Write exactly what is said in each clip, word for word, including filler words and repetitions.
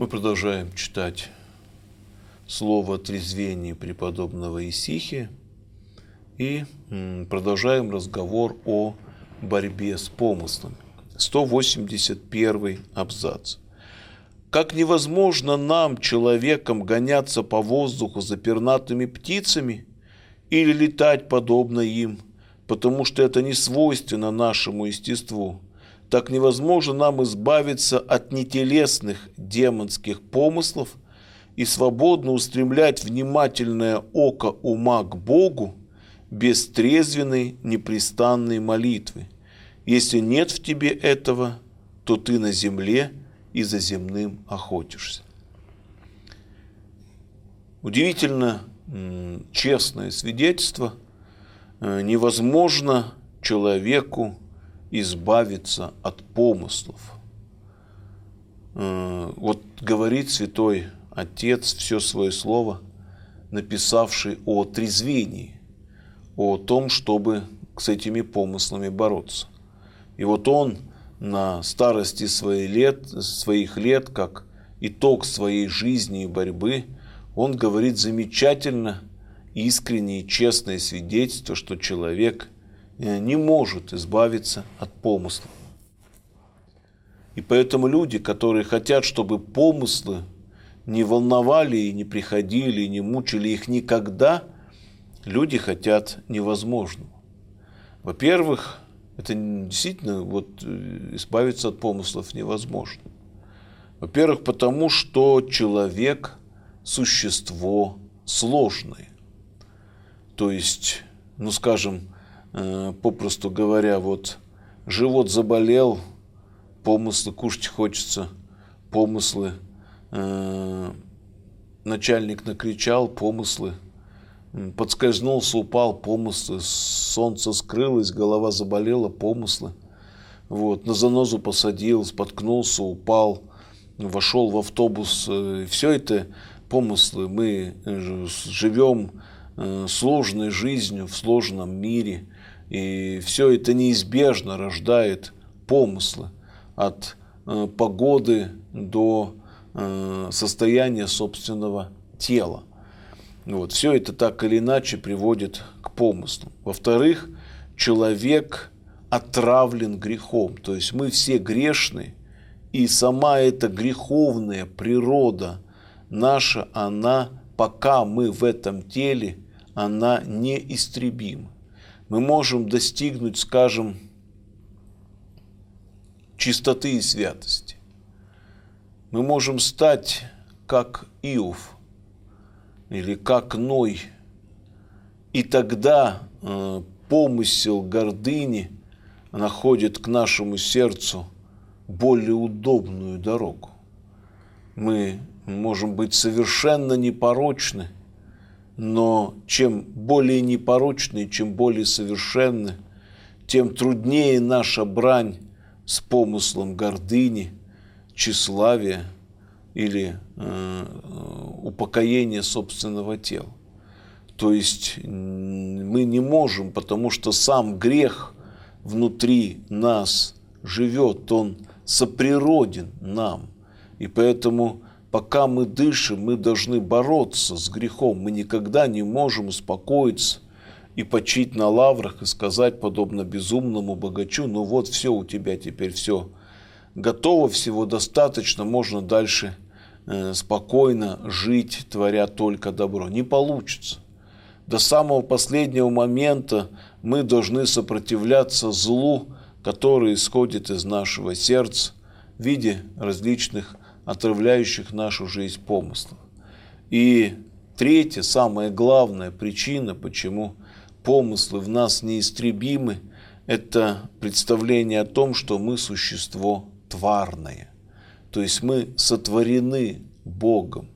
Мы продолжаем читать слово о трезвении преподобного Исихия и продолжаем разговор о борьбе с помыслами. сто восемьдесят первый абзац. Как невозможно нам, человекам, гоняться по воздуху за пернатыми птицами или летать подобно им, потому что это не свойственно нашему естеству, так невозможно нам избавиться от нетелесных демонских помыслов и свободно устремлять внимательное око ума к Богу без трезвенной непрестанной молитвы. Если нет в тебе этого, то ты на земле и за земным охотишься. Удивительно честное свидетельство. Невозможно человеку избавиться от помыслов. Вот говорит святой Отец все свое слово, написавший о трезвении, о том, чтобы с этими помыслами бороться. И вот он на старости своих лет, своих лет, как итог своей жизни и борьбы, он говорит замечательно, искреннее и честное свидетельство, что человек не может избавиться от помыслов. И поэтому люди, которые хотят, чтобы помыслы не волновали и не приходили, и не мучили их никогда, люди хотят невозможного. Во-первых, это действительно вот, избавиться от помыслов невозможно. Во-первых, потому что человек – существо сложное. То есть, ну скажем, попросту говоря, вот живот заболел, помыслы, кушать хочется, помыслы, э, начальник накричал, помыслы, подскользнулся, упал, помыслы, солнце скрылось, голова заболела, помыслы, вот, на занозу посадил, споткнулся, упал, вошел в автобус, э, все это помыслы. Мы живем э, сложной жизнью в сложном мире. И все это неизбежно рождает помыслы от э, погоды до э, состояния собственного тела. Вот. Все это так или иначе приводит к помыслу. Во-вторых, человек отравлен грехом. То есть мы все грешны, и сама эта греховная природа наша, она, пока мы в этом теле, она неистребима. Мы можем достигнуть, скажем, чистоты и святости. Мы можем стать как Иов или как Ной. И тогда э, помысел гордыни находит к нашему сердцу более удобную дорогу. Мы можем быть совершенно непорочны, но чем более непорочны, чем более совершенны, тем труднее наша брань с помыслом гордыни, тщеславия или э, упокоения собственного тела. То есть мы не можем, потому что сам грех внутри нас живет, он соприроден нам. И поэтому пока мы дышим, мы должны бороться с грехом. Мы никогда не можем успокоиться и почить на лаврах и сказать, подобно безумному богачу, ну вот все, у тебя теперь все готово, всего достаточно, можно дальше э, спокойно жить, творя только добро. Не получится. До самого последнего момента мы должны сопротивляться злу, которое исходит из нашего сердца в виде различных отравляющих нашу жизнь помыслов. И третья, самая главная причина, почему помыслы в нас неистребимы, это представление о том, что мы существо тварное. То есть мы сотворены Богом.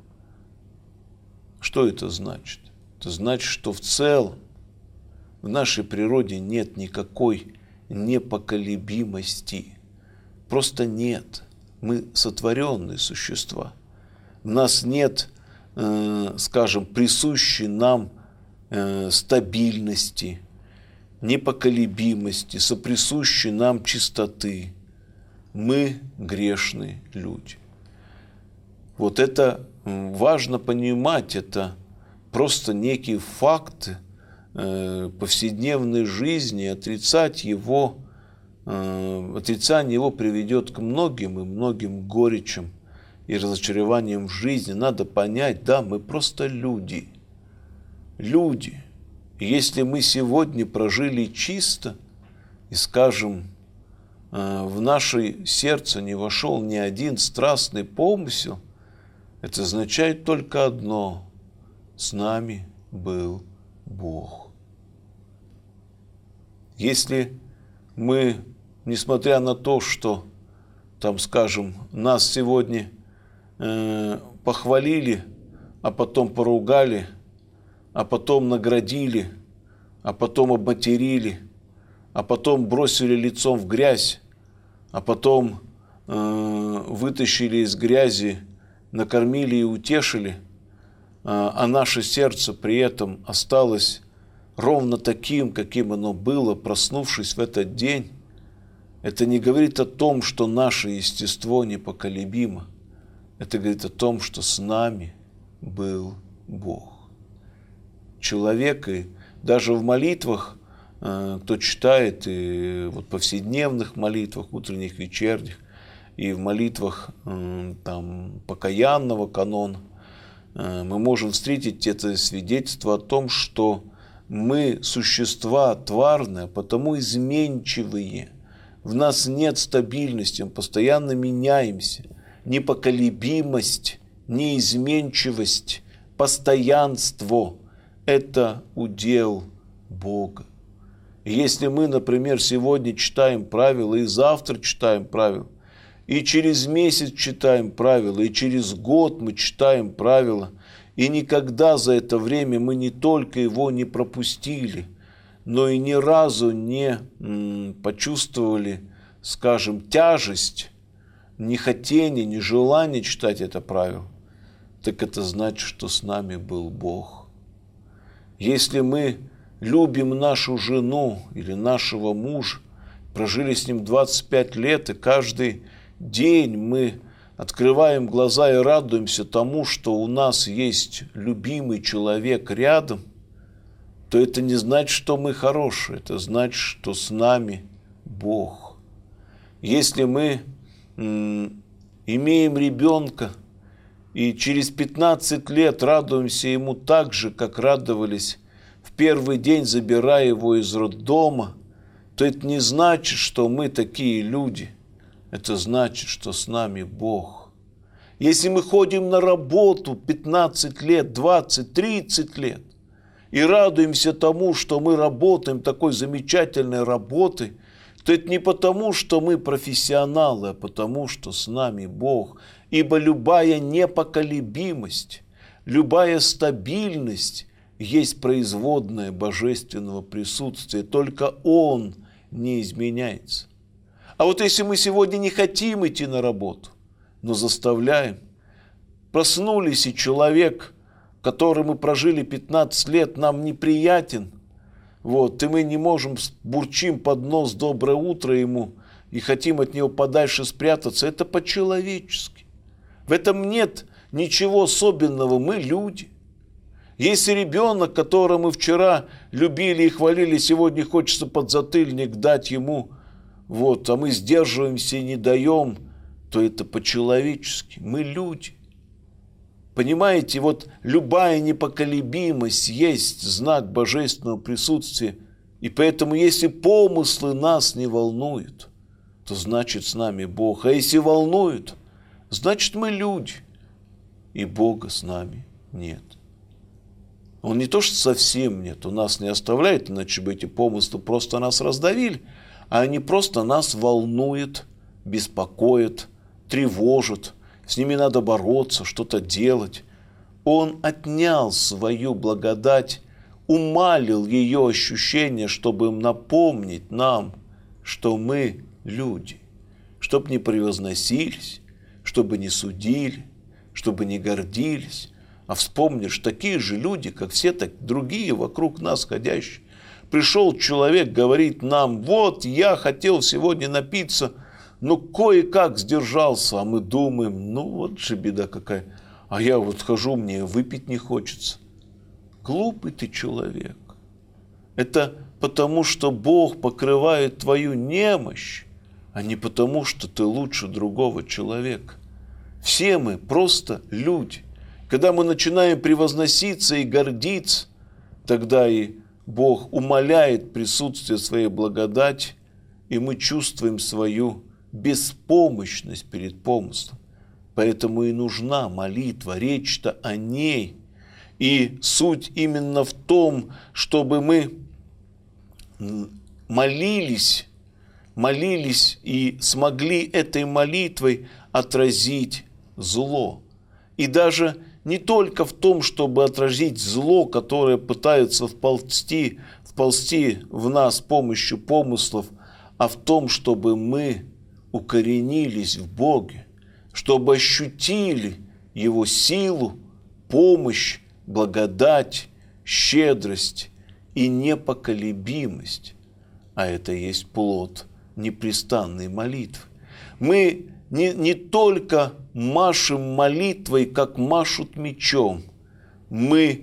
Что это значит? Это значит, что в целом в нашей природе нет никакой непоколебимости. Просто нет. Мы сотворенные существа. В нас нет, э, скажем, присущей нам э, стабильности, непоколебимости, соприсущей нам чистоты. Мы грешные люди. Вот это важно понимать, это просто некие факты э, повседневной жизни, отрицать его, э, отрицание его приведет к многим и многим горечам и разочарованиям в жизни. Надо понять, да, мы просто люди, люди. И если мы сегодня прожили чисто и, скажем, э, в наше сердце не вошел ни один страстный помысел, это означает только одно: с нами был Бог. Если мы, несмотря на то, что, там, скажем, нас сегодня э, похвалили, а потом поругали, а потом наградили, а потом обматерили, а потом бросили лицом в грязь, а потом э, вытащили из грязи, накормили и утешили, а наше сердце при этом осталось ровно таким, каким оно было, проснувшись в этот день, это не говорит о том, что наше естество непоколебимо. Это говорит о том, что с нами был Бог. Человек, и даже в молитвах, кто читает, и вот повседневных молитвах, утренних, вечерних, и в молитвах там, покаянного канона, мы можем встретить это свидетельство о том, что мы существа тварные, а потому изменчивые. В нас нет стабильности, мы постоянно меняемся. Непоколебимость, неизменчивость, постоянство – это удел Бога. И если мы, например, сегодня читаем правила, и завтра читаем правила, и через месяц читаем правила, и через год мы читаем правила, и никогда за это время мы не только его не пропустили, но и ни разу не м, почувствовали, скажем, тяжесть, ни хотение, ни желание читать это правило, так это значит, что с нами был Бог. Если мы любим нашу жену или нашего мужа, прожили с ним двадцать пять лет, и каждый день мы открываем глаза и радуемся тому, что у нас есть любимый человек рядом, то это не значит, что мы хорошие, это значит, что с нами Бог. Если мы м, имеем ребенка и через пятнадцать лет радуемся ему так же, как радовались в первый день, забирая его из роддома, то это не значит, что мы такие люди. Это значит, что с нами Бог. Если мы ходим на работу пятнадцать лет, двадцать, тридцать лет и радуемся тому, что мы работаем такой замечательной работой, то это не потому, что мы профессионалы, а потому, что с нами Бог. Ибо любая непоколебимость, любая стабильность есть производная божественного присутствия. Только Он не изменяется. А вот если мы сегодня не хотим идти на работу, но заставляем, проснулись, и человек, который мы прожили пятнадцать лет, нам неприятен, вот, и мы не можем, бурчим под нос доброе утро ему и хотим от него подальше спрятаться, это по-человечески. В этом нет ничего особенного, мы люди. Если ребенок, которого мы вчера любили и хвалили, сегодня хочется подзатыльник дать ему, вот, а мы сдерживаемся и не даем, то это по-человечески. Мы люди. Понимаете, вот любая непоколебимость есть знак божественного присутствия. И поэтому, если помыслы нас не волнуют, то значит с нами Бог. А если волнуют, значит мы люди. И Бога с нами нет. Он не то, что совсем нет, он нас не оставляет, иначе бы эти помыслы просто нас раздавили, а они просто нас волнуют, беспокоят, тревожат, с ними надо бороться, что-то делать. Он отнял свою благодать, умалил ее ощущение, чтобы напомнить нам, что мы люди, чтобы не превозносились, чтобы не судили, чтобы не гордились, а вспомнишь, такие же люди, как все так, другие вокруг нас ходящие. Пришел человек, говорит нам: вот я хотел сегодня напиться но кое-как сдержался, а мы думаем, ну вот же беда какая. А я вот хожу, мне выпить не хочется. Глупый ты человек. Это потому, что Бог покрывает твою немощь, а не потому, что ты лучше другого человека. Все мы просто люди. Когда мы начинаем превозноситься и гордиться, тогда и Бог умаляет присутствие своей благодати, и мы чувствуем свою беспомощность перед помыслом. Поэтому и нужна молитва, речь-то о ней. И суть именно в том, чтобы мы молились, молились и смогли этой молитвой отразить зло. И даже не только в том, чтобы отразить зло, которое пытается вползти, вползти в нас с помощью помыслов, а в том, чтобы мы укоренились в Боге, чтобы ощутили Его силу, помощь, благодать, щедрость и непоколебимость. А это есть плод непрестанной молитвы. Мы не, не только машем молитвой, как машут мечом. Мы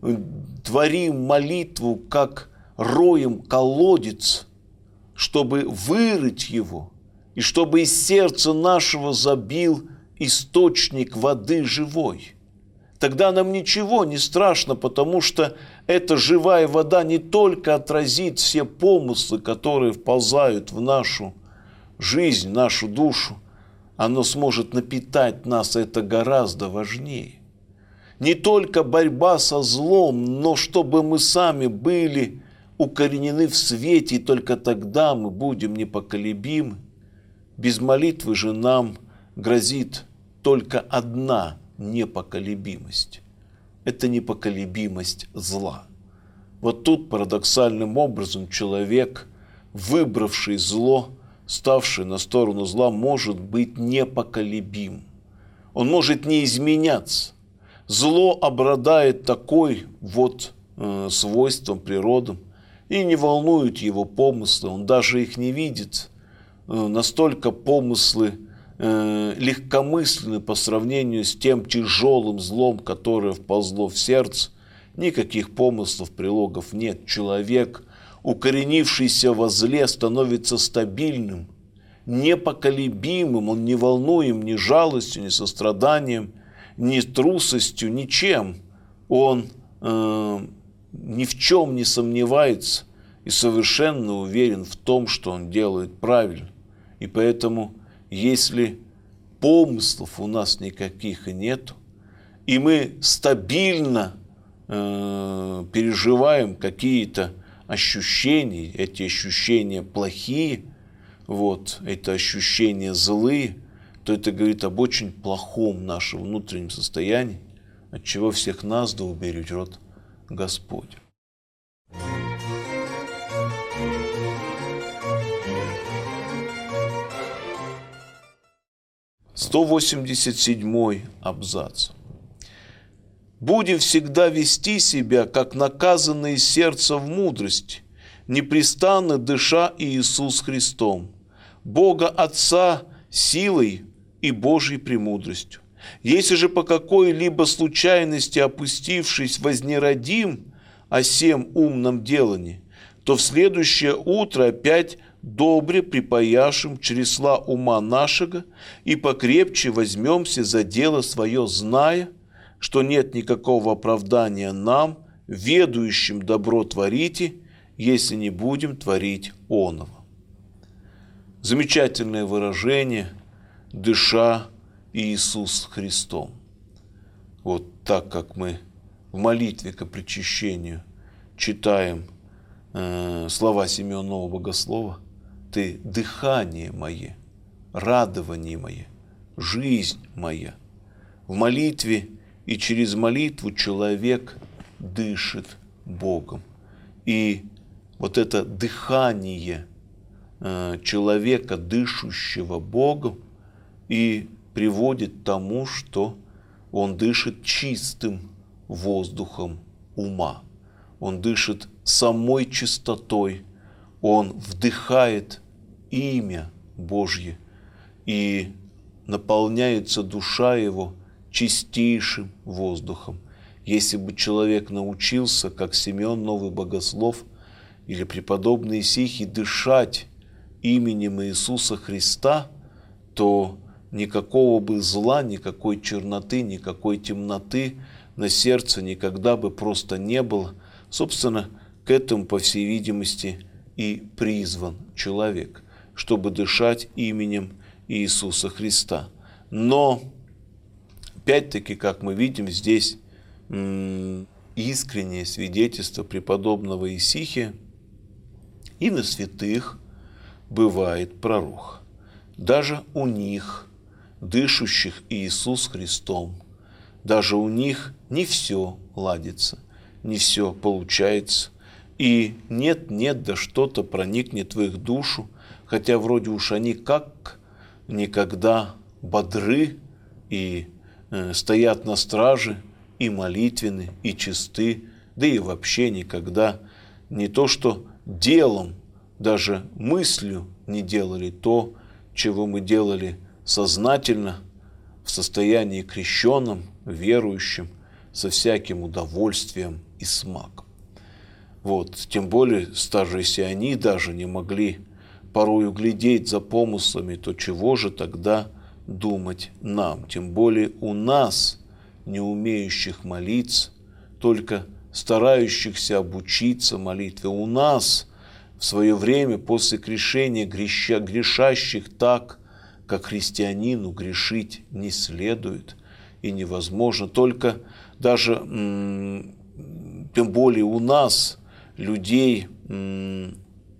творим молитву, как роем колодец, чтобы вырыть его, и чтобы из сердца нашего забил источник воды живой. Тогда нам ничего не страшно, потому что эта живая вода не только отразит все помыслы, которые вползают в нашу жизнь, нашу душу, она сможет напитать нас, это гораздо важнее. Не только борьба со злом, но чтобы мы сами были укоренены в свете, и только тогда мы будем непоколебимы. Без молитвы же нам грозит только одна непоколебимость. Это непоколебимость зла. Вот тут парадоксальным образом человек, выбравший зло, ставший на сторону зла, может быть непоколебим. Он может не изменяться. Зло обладает такой вот э, свойством, природом, и не волнует его помыслы, он даже их не видит. Э, настолько помыслы э, легкомысленны по сравнению с тем тяжелым злом, которое вползло в сердце. Никаких помыслов, прилогов нет. Человек, укоренившийся во зле, становится стабильным, непоколебимым, он не волнуем ни жалостью, ни состраданием, ни трусостью, ничем. Он э, ни в чем не сомневается и совершенно уверен в том, что он делает правильно. И поэтому, если помыслов у нас никаких и нет, и мы стабильно э, переживаем какие-то ощущения, эти ощущения плохие, вот, это ощущения злые, то это говорит об очень плохом нашем внутреннем состоянии, от чего всех нас да убережет Господь. сто восемьдесят седьмой абзац. «Будем всегда вести себя, как наказанные сердца в мудрости, непрестанно дыша Иисус Христом, Бога Отца силой и Божьей премудростью. Если же по какой-либо случайности опустившись вознеродим о сем умном делании, то в следующее утро опять добре припаяшем чресла ума нашего и покрепче возьмемся за дело свое, зная, что нет никакого оправдания нам, ведающим добро творите, если не будем творить оного». Замечательное выражение «дыша Иисус Христом». Вот так как мы в молитве к причащению читаем э, слова Симеонова Богослова: «Ты дыхание мое, радование мое, жизнь моя». В молитве и через молитву человек дышит Богом. И вот это дыхание э, человека, дышущего Богом, и приводит к тому, что он дышит чистым воздухом ума. Он дышит самой чистотой, он вдыхает имя Божье и наполняется душа его чистейшим воздухом. Если бы человек научился, как Симеон Новый Богослов или преподобный Исихий, дышать именем Иисуса Христа, то никакого бы зла, никакой черноты, никакой темноты на сердце никогда бы просто не было. Собственно, к этому, по всей видимости, и призван человек, чтобы дышать именем Иисуса Христа. Но, опять-таки, как мы видим, здесь м- искреннее свидетельство преподобного Исихия, и на святых бывает пророк. Даже у них, дышащих Иисус Христом, даже у них не все ладится, не все получается. И нет-нет, да что-то проникнет в их душу, хотя вроде уж они как никогда бодры и э, стоят на страже, и молитвенны, и чисты, да и вообще никогда не то что делом, даже мыслью не делали то, чего мы делали сознательно, в состоянии крещенном, верующим, со всяким удовольствием и смаком. Вот, тем более, даже если они даже не могли порой углядеть за помыслами, то чего же тогда думать нам? Тем более у нас, не умеющих молиться, только старающихся обучиться молитве, у нас в свое время после крещения греша, грешащих так, как христианину грешить не следует и невозможно. Только даже, м- тем более у нас, людей, м-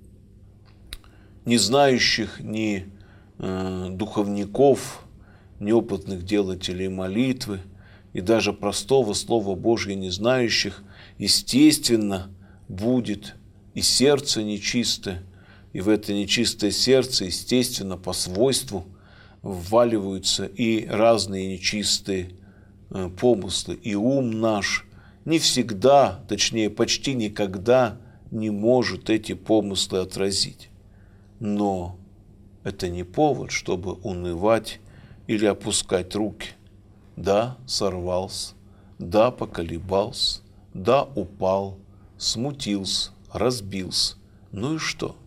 не знающих ни э, духовников, ни опытных делателей молитвы, и даже простого Слова Божьего не знающих, естественно, будет и сердце нечистое, и в это нечистое сердце, естественно, по свойству вваливаются и разные нечистые э, помыслы. И ум наш не всегда, точнее, почти никогда не может эти помыслы отразить. Но это не повод, чтобы унывать или опускать руки. Да, сорвался, да, поколебался, да, упал, смутился, разбился. Ну и что?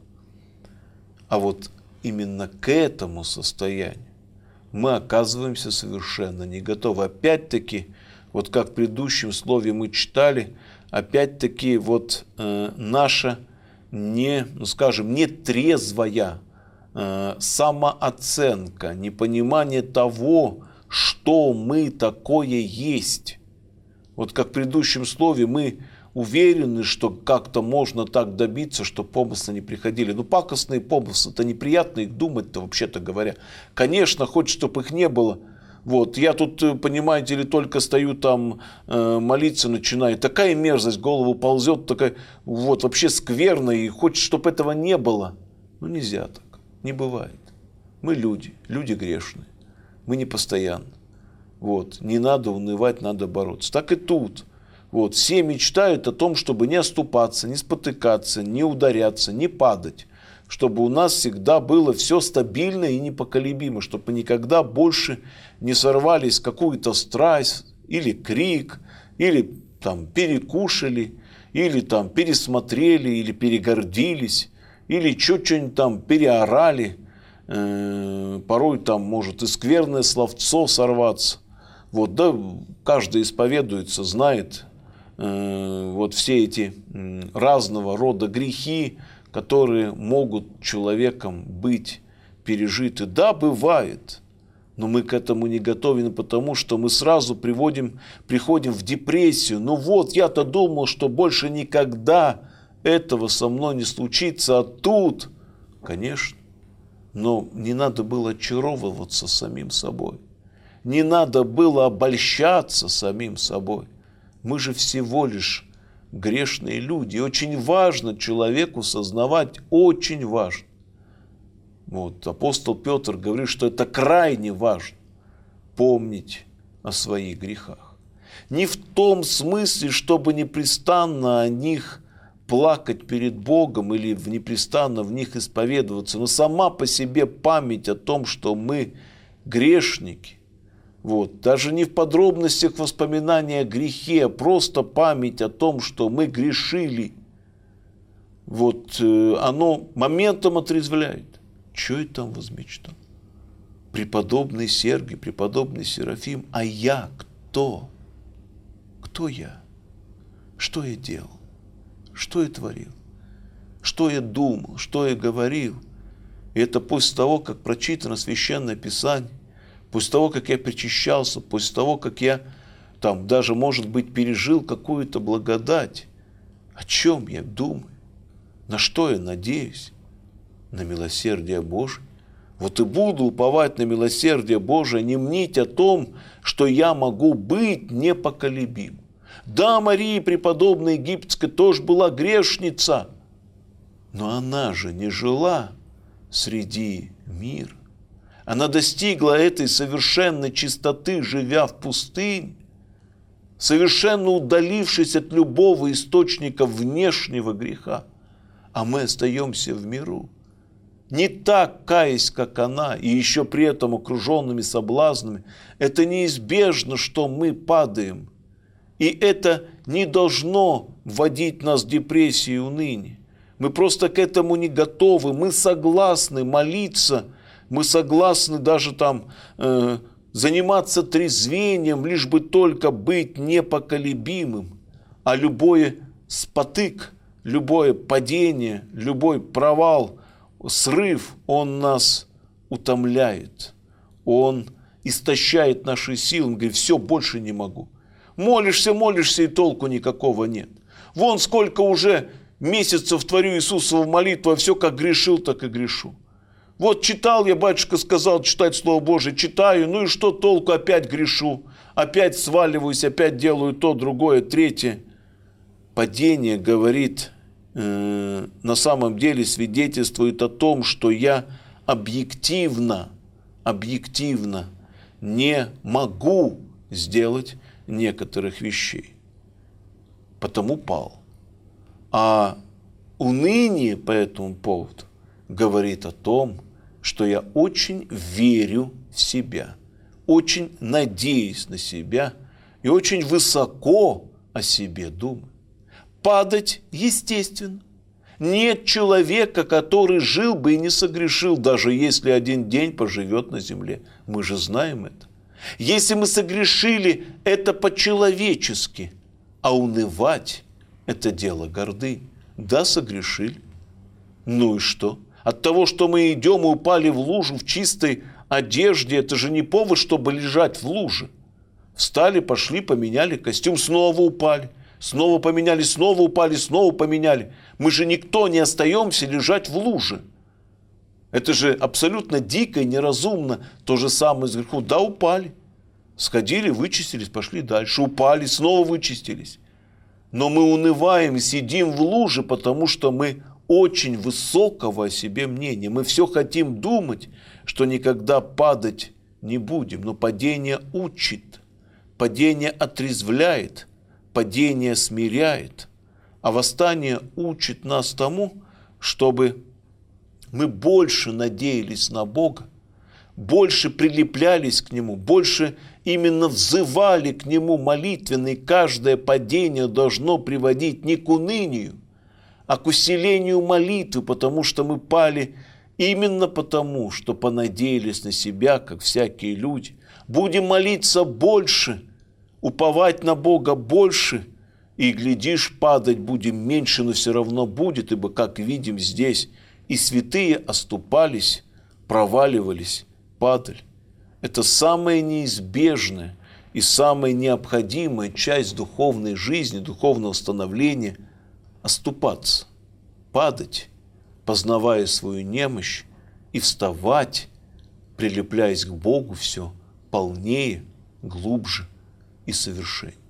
А вот именно к этому состоянию мы оказываемся совершенно не готовы. Опять-таки, вот как в предыдущем слове мы читали, опять-таки вот э, наша не, ну скажем, нетрезвая э, самооценка, непонимание того, что мы такое есть. Вот как в предыдущем слове мы уверены, что как-то можно так добиться, что помыслы не приходили. Ну, пакостные помыслы, это неприятно их думать-то, вообще-то говоря. Конечно, хочется, чтобы их не было. Вот, я тут, понимаете ли, только стою там, э, молиться начинаю. Такая мерзость в голову ползет, такая, вот, вообще скверно, и хочется, чтобы этого не было. Ну, нельзя так, не бывает. Мы люди, люди грешные, мы не постоянно. Вот, не надо унывать, надо бороться. Так и тут. Вот, все мечтают о том, чтобы не оступаться, не спотыкаться, не ударяться, не падать. Чтобы у нас всегда было все стабильно и непоколебимо, чтобы мы никогда больше не сорвались в какую-то страсть, или крик, или там перекушали, или там пересмотрели, или перегордились, или что-нибудь там переорали. Э-э, порой там может и скверное словцо сорваться. Вот, да, каждый исповедуется, знает э, вот все эти э, разного рода грехи, которые могут человеком быть пережиты. Да, бывает, но мы к этому не готовы, потому что мы сразу приводим, приходим в депрессию. Ну вот, я-то думал, что больше никогда этого со мной не случится, а тут, конечно, но не надо было очаровываться самим собой. Не надо было обольщаться самим собой. Мы же всего лишь грешные люди. И очень важно человеку сознавать, очень важно. Вот, апостол Петр говорит, что это крайне важно помнить о своих грехах. Не в том смысле, чтобы непрестанно о них плакать перед Богом или в непрестанно в них исповедоваться, но сама по себе память о том, что мы грешники, вот, даже не в подробностях воспоминания о грехе, а просто память о том, что мы грешили, вот, оно моментом отрезвляет. Что это там возмечтал? Преподобный Сергий, преподобный Серафим, а я кто? Кто я? Что я делал? Что я творил? Что я думал? Что я говорил? И это после того, как прочитано Священное Писание, после того, как я причащался, после того, как я там даже, может быть, пережил какую-то благодать. О чем я думаю? На что я надеюсь? На милосердие Божие. Вот и буду уповать на милосердие Божие, не мнить о том, что я могу быть непоколебим. Да, Мария преподобная египетская тоже была грешница, но она же не жила среди мира. Она достигла этой совершенной чистоты, живя в пустыне, совершенно удалившись от любого источника внешнего греха. А мы остаемся в миру. Не так каясь, как она, и еще при этом окруженными соблазнами. Это неизбежно, что мы падаем. И это не должно вводить нас в депрессию и уныние. Мы просто к этому не готовы. Мы согласны молиться, мы согласны даже там э, заниматься трезвением, лишь бы только быть непоколебимым. А любое спотык, любое падение, любой провал, срыв, он нас утомляет. Он истощает наши силы. Он говорит, все, больше не могу. Молишься, молишься, и толку никакого нет. Вон сколько уже месяцев творю Иисусову молитву, а все как грешил, так и грешу. Вот читал я, батюшка сказал читать Слово Божие, читаю, ну и что толку, опять грешу, опять сваливаюсь, опять делаю то, другое, третье. Падение, говорит, э, на самом деле свидетельствует о том, что я объективно, объективно не могу сделать некоторых вещей. Потому пал. А уныние по этому поводу говорит о том, что я очень верю в себя, очень надеюсь на себя и очень высоко о себе думаю. Падать естественно. Нет человека, который жил бы и не согрешил, даже если один день поживет на земле. Мы же знаем это. Если мы согрешили, это по-человечески, а унывать – это дело горды. Да, согрешили. Ну и что? От того, что мы идем и упали в лужу в чистой одежде, это же не повод, чтобы лежать в луже. Встали, пошли, поменяли костюм, снова упали. Снова поменяли, снова упали, снова поменяли. Мы же никто не остаемся лежать в луже. Это же абсолютно дико и неразумно. То же самое с грехом. Да, упали. Сходили, вычистились, пошли дальше. Упали, снова вычистились. Но мы унываем и сидим в луже, потому что мы очень высокого о себе мнения. Мы все хотим думать, что никогда падать не будем. Но падение учит. Падение отрезвляет. Падение смиряет. А восстание учит нас тому, чтобы мы больше надеялись на Бога, больше прилеплялись к Нему, больше именно взывали к Нему молитвенно, и каждое падение должно приводить не к унынию, а к усилению молитвы, потому что мы пали именно потому, что понадеялись на себя, как всякие люди. Будем молиться больше, уповать на Бога больше, и, глядишь, падать будем меньше, но все равно будет, ибо, как видим здесь, и святые оступались, проваливались, падали. Это самая неизбежная и самая необходимая часть духовной жизни, духовного становления – оступаться, падать, познавая свою немощь, и вставать, прилепляясь к Богу все полнее, глубже и совершеннее.